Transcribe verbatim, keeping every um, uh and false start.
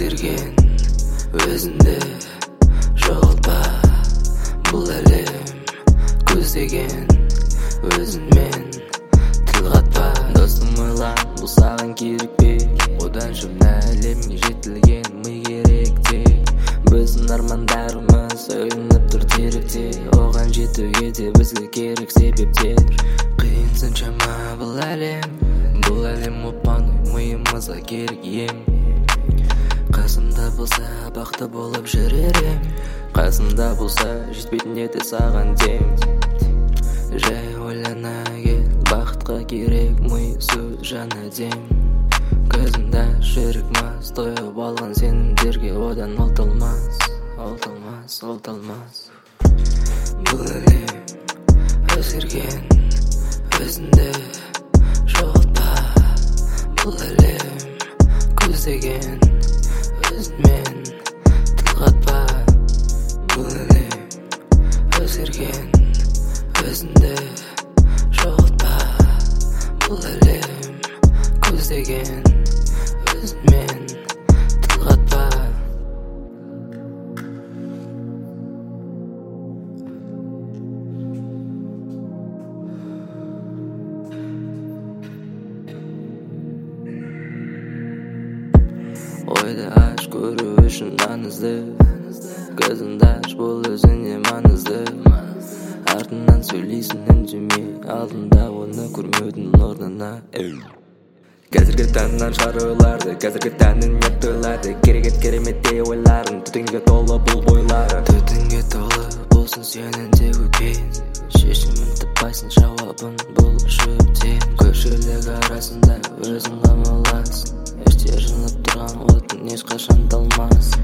өзгерген өзіңді жоғалтпа. Бұл әлем көздеген өзіңмен тіл қатпа. Достым, ойлан, бұл саған керек пе? Одан шын әлемге жетілген ми керек те. Біздің армандарымыз ілініп тұр теректе. Оған жетуге де бізге керек себептер. Қиын соншама бұл әлем, бұл әлем опаны миымызға керек ем. Қасымда болса бақытты болып жүререм, қасымда болса жетпейтін еді саған дем. Жай ойлана кел, бақытқа керек ми сөз жана дем. Көзімді жүрек мас, тойып алған сенімдерге одан ұлтылмас, ұлтылмас, ұлтылмас. Бұл әлем өзгерген өзіңді жоғалтпа. Бұл әлем көздеген өзіңмен тіл қатпа. Бұл әлем өзгерген өзіңді жоғалтпа. Бұл әлем көздеген өзіңмен тіл қатпа. Ойды аш көру үшін маңызды, көзіңді аш бұл өзіңе маңызды. Артынан сөйлейсің үндемей, алдында оны көрмеудің орнына. Қазіргі таңнан шар ойларды, қазіргі таңның нет тойларды. Керекет кереметтей ойларын, түтінге толы бұл бойлары. Түтінге толы болсын сенің де көкейін, шешімін таппайсың жауабын бұл шөптен. Көшелік арасында өзің қамаласың, ерте жанып тұрған отын ешқашан талмас.